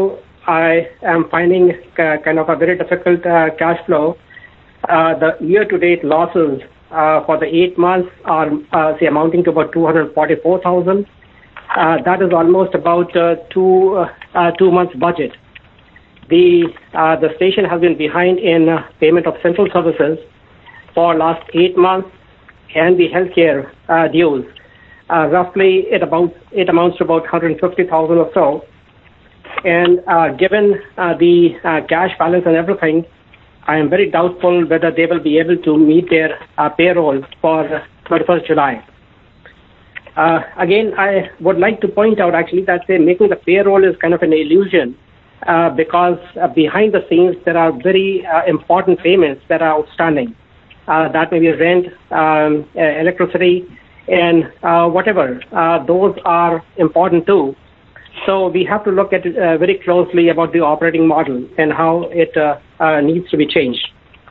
I am finding kind of a very difficult cash flow. The year-to-date losses for the 8 months are, say, amounting to about $244,000. That is almost about 2 months' budget. The station has been behind in payment of central services for last 8 months, and the healthcare dues. Roughly, it amounts to about $150,000 or so. And given the cash balance and everything, I am very doubtful whether they will be able to meet their payroll for 31st July. Again, I would like to point out actually that making the payroll is kind of an illusion because behind the scenes there are very important payments that are outstanding. That may be rent, electricity, and whatever. Those are important too. So we have to look at it very closely about the operating model and how it needs to be changed.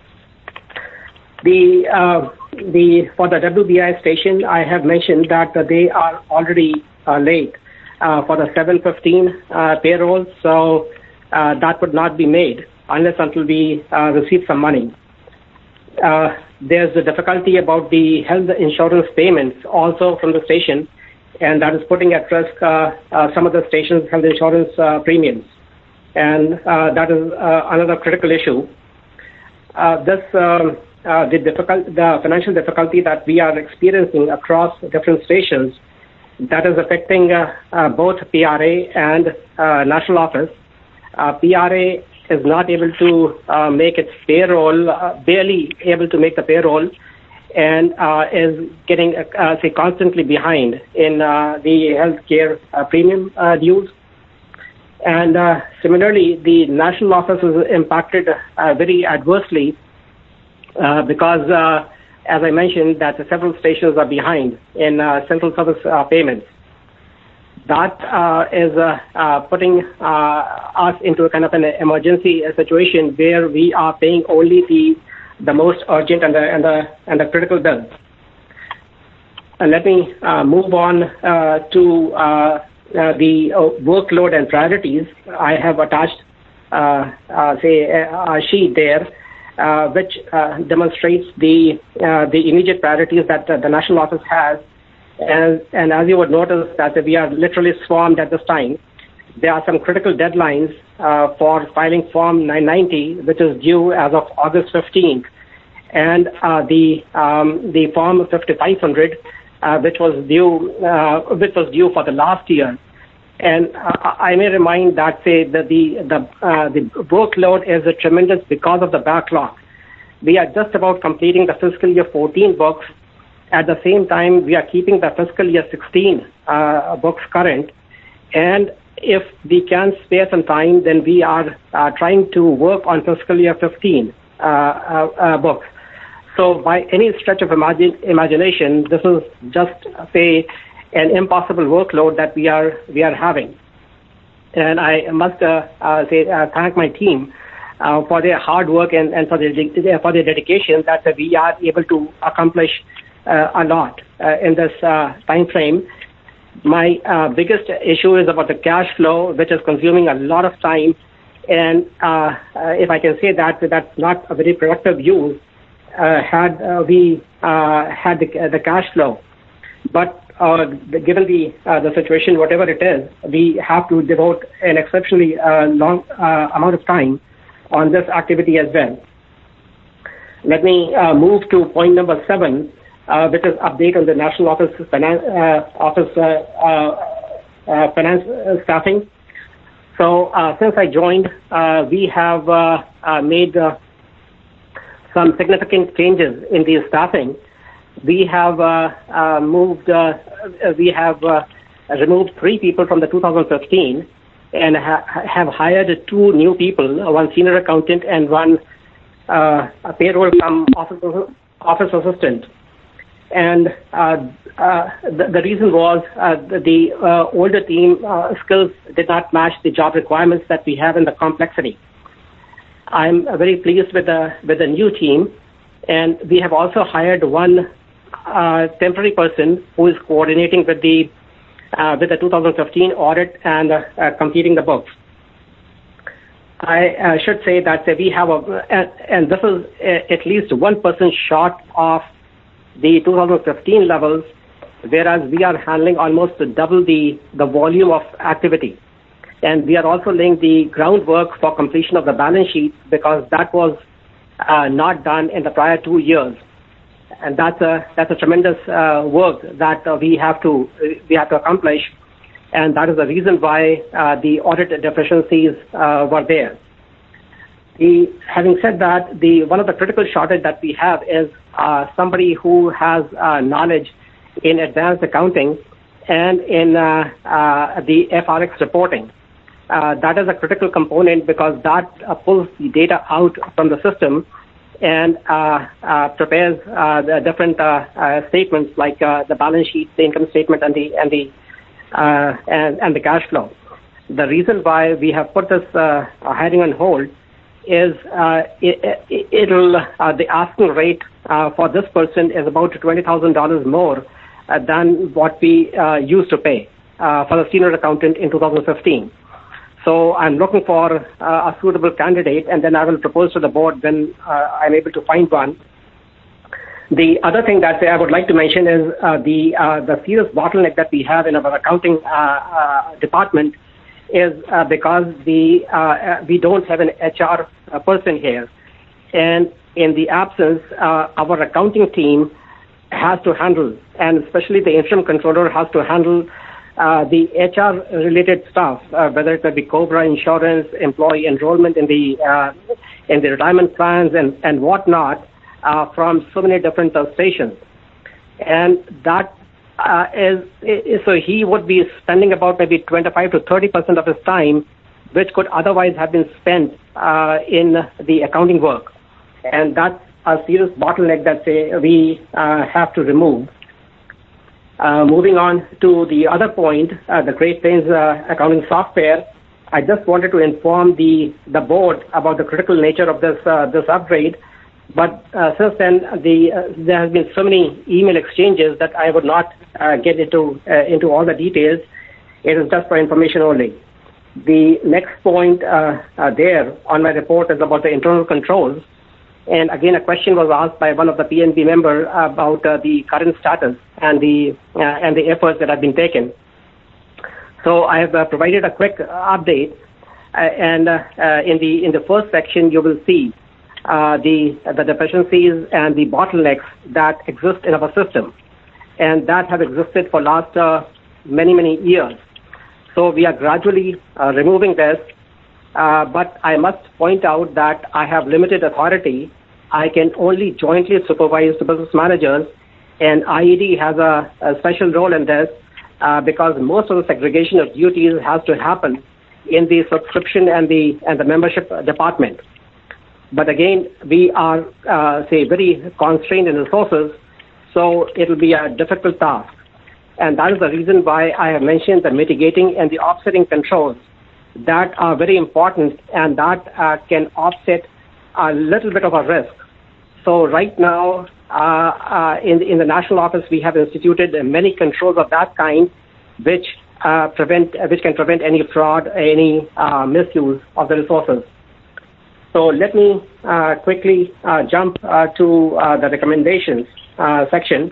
For the WBI station, I have mentioned that they are already late for the 7/15 payroll, so that would not be made unless until we receive some money. There's a difficulty about the health insurance payments also from the station, and that is putting at risk some of the station's health insurance premiums. And that is another critical issue. The financial difficulty that we are experiencing across different stations, that is affecting both PRA and national office. PRA is not able to make its payroll, barely able to make the payroll, and is getting, constantly behind in the healthcare premium dues. And similarly, the national office is impacted very adversely because, as I mentioned, that several stations are behind in central service payments. That is putting us into a kind of an emergency situation where we are paying only the most urgent and the critical bills. Let me move on to the workload and priorities. I have attached, a sheet there which demonstrates the immediate priorities that the national office has. And as you would notice that we are literally swarmed at this time. There are some critical deadlines for filing Form 990, which is due as of August 15th, and the Form 5500, which was due for the last year. And I may remind that the workload is tremendous because of the backlog. We are just about completing the fiscal year 14 books. At the same time, we are keeping the fiscal year 16 books current. And if we can spare some time, then we are trying to work on fiscal year 15 books. So by any stretch of imagination, this is just, an impossible workload that we are having. And I must thank my team for their hard work and for their dedication that we are able to accomplish a lot in this time frame. My biggest issue is about the cash flow, which is consuming a lot of time. And if I can say that, that's not a very productive use had we had the cash flow. But given the situation, whatever it is, we have to devote an exceptionally long amount of time on this activity as well. Let me move to point number 7. Which is update on the national office finance staffing. So since I joined, we have made some significant changes in the staffing. We have removed 3 people from the 2015 and have hired 2 new people, one senior accountant and one payroll office assistant. And the reason was the older team skills did not match the job requirements that we have in the complexity. I'm very pleased with the new team, and we have also hired one temporary person who is coordinating with the 2015 audit and completing the books. I should say that we have and this is at least 1% short of the 2015 levels, whereas we are handling almost double the volume of activity. And we are also laying the groundwork for completion of the balance sheet because that was not done in the prior 2 years. And that's a tremendous work that we have to accomplish. And that is the reason why the audit deficiencies were there. Having said that, one of the critical shortage that we have is somebody who has knowledge in advanced accounting and in the FRX reporting. That is a critical component because that pulls the data out from the system and prepares the different statements like the balance sheet, the income statement, and the cash flow. The reason why we have put this hiring on hold is the asking rate for this person is about $20,000 more than what we used to pay for the senior accountant in 2015. So I'm looking for a suitable candidate, and then I will propose to the board when I'm able to find one. The other thing that I would like to mention is the serious bottleneck that we have in our accounting department is because we don't have an HR person here. And in the absence, our accounting team has to handle, and especially the interim controller has to handle the HR-related stuff, whether it may be COBRA insurance, employee enrollment in the retirement plans and whatnot, from so many different stations. And that so he would be spending about maybe 25 to 30% of his time, which could otherwise have been spent in the accounting work. And that's a serious bottleneck that we have to remove. Moving on to the other point, the Great Plains accounting software, I just wanted to inform the board about the critical nature of this upgrade. But since then, there has been so many email exchanges that I would not get into all the details. It is just for information only. The next point there on my report is about the internal controls. And again, a question was asked by one of the PNB member about the current status and the efforts that have been taken. So I have provided a quick update, and in the first section you will see the deficiencies and the bottlenecks that exist in our system, and that have existed for last many years. So we are gradually removing this. But I must point out that I have limited authority. I can only jointly supervise the business managers, and IED has a special role in this because most of the segregation of duties has to happen in the subscription and the membership department. But again, we are very constrained in resources, so it will be a difficult task. And that is the reason why I have mentioned the mitigating and the offsetting controls that are very important, and that can offset a little bit of a risk. So right now, in the national office, we have instituted many controls of that kind, which can prevent any fraud, any misuse of the resources. So let me quickly jump to the recommendations section.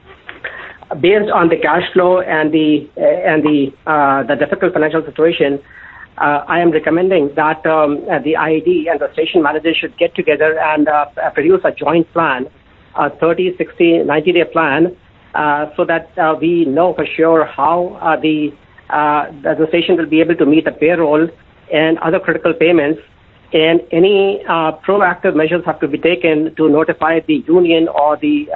Based on the cash flow and the difficult financial situation, I am recommending that the IED and the station manager should get together and produce a joint plan, a 30, 60, 90-day plan, so that we know for sure how the station will be able to meet the payroll and other critical payments. And any proactive measures have to be taken to notify the union or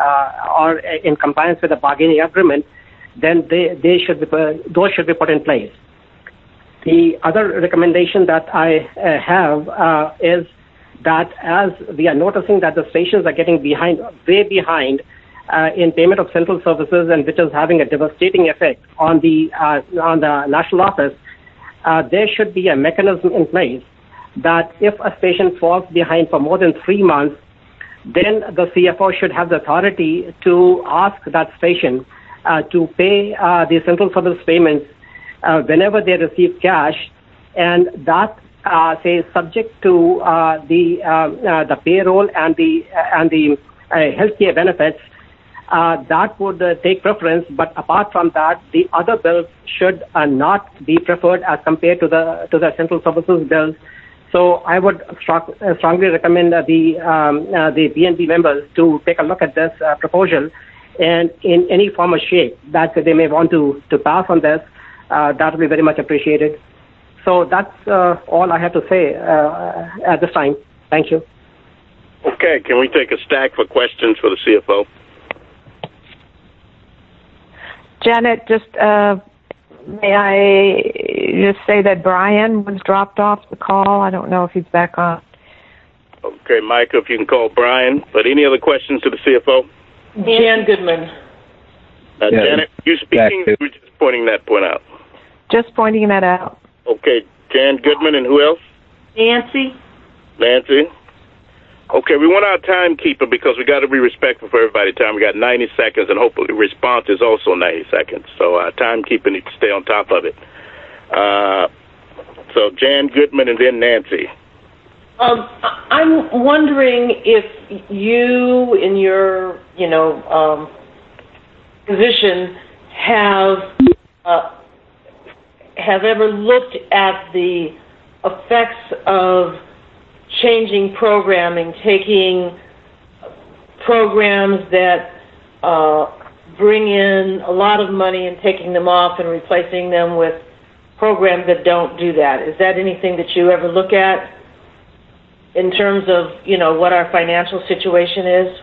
in compliance with the bargaining agreement. Then those should be put in place. The other recommendation that I have is that as we are noticing that the stations are getting way behind in payment of central services, and which is having a devastating effect on the national office, there should be a mechanism in place that if a station falls behind for more than 3 months, then the CFO should have the authority to ask that station to pay the central service payments whenever they receive cash, and that say, subject to the payroll and the healthcare benefits, that would take preference. But apart from that, the other bills should not be preferred as compared to the central services bills. So I would strongly recommend the BNB members to take a look at this proposal, and in any form or shape that they may want to pass on this, that would be very much appreciated. So that's all I have to say at this time. Thank you. Okay, can we take a stack for questions for the CFO? Janet, just may I just say that Brian was dropped off the call. I don't know if he's back on. Okay, Micah, if you can call Brian. But any other questions to the CFO? Jan Goodman. Janet, you speaking? We're just pointing that point out. Just pointing that out. Okay, Jan Goodman, and who else? Nancy. Okay, we want our timekeeper because we got to be respectful for everybody's time. We got 90 seconds, and hopefully response is also 90 seconds. So our timekeeper needs to stay on top of it. So Jan Goodman and then Nancy. I'm wondering if you, in your, position, have ever looked at the effects of changing programming, taking programs that bring in a lot of money and taking them off and replacing them with programs that don't do that. Is that anything that you ever look at in terms of, what our financial situation is?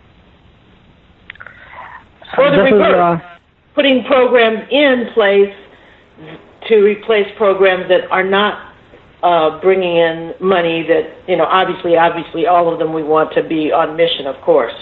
Or the reverse, putting programs in place to replace programs that are not bringing in money that, obviously all of them we want to be on mission, of course.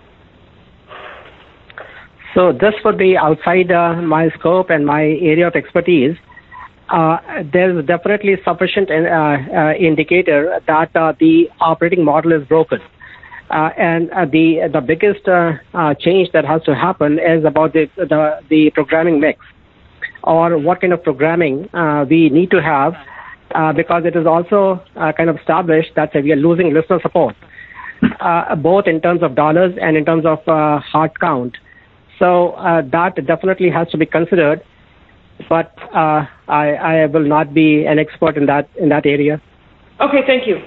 So this would be outside my scope and my area of expertise. There's definitely sufficient indicator that the operating model is broken. And the biggest change that has to happen is about the programming mix, or what kind of programming we need to have, because it is also kind of established that we are losing listener support, both in terms of dollars and in terms of heart count. So that definitely has to be considered, but I will not be an expert in that area. Okay, thank you.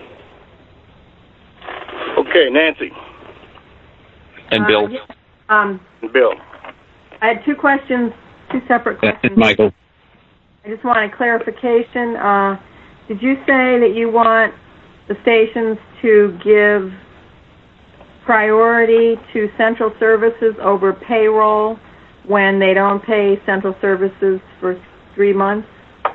Okay, Nancy. And Bill. Bill. I had two separate questions. Michael. I just want a clarification. Did you say that you want the stations to give priority to central services over payroll when they don't pay central services for 3 months?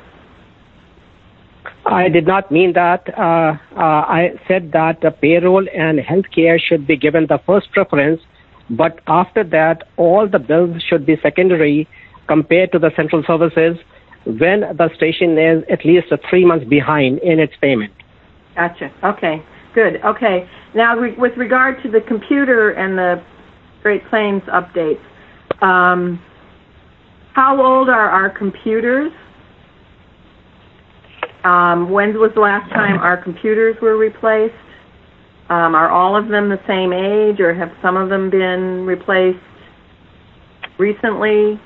I did not mean that. I said that the payroll and healthcare should be given the first preference, but after that, all the bills should be secondary compared to the central services when the station is at least 3 months behind in its payment. Gotcha. Okay, good. Okay. Now, with regard to the computer and the Great Plains updates, how old are our computers? When was the last time our computers were replaced? Are all of them the same age, or have some of them been replaced recently?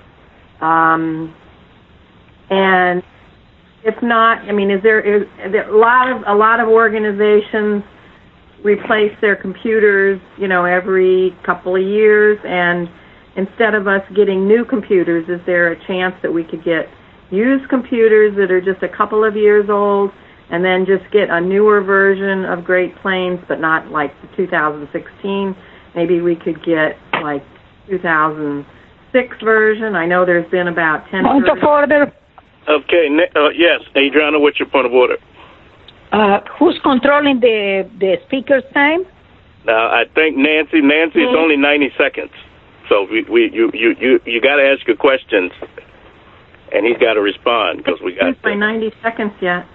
And if not, is there a lot of organizations replace their computers, every couple of years, and instead of us getting new computers, is there a chance that we could get used computers that are just a couple of years old, and then just get a newer version of Great Plains, but not like the 2016? Maybe we could get like 2006 version. I know there's been about 10. Point of order. Okay. Yes, Adriana, what's your point of order? Who's controlling the speaker's time? I think Nancy. It's only 90 seconds, so you got to ask your questions. And he's got to respond because we got. My 90 seconds yet.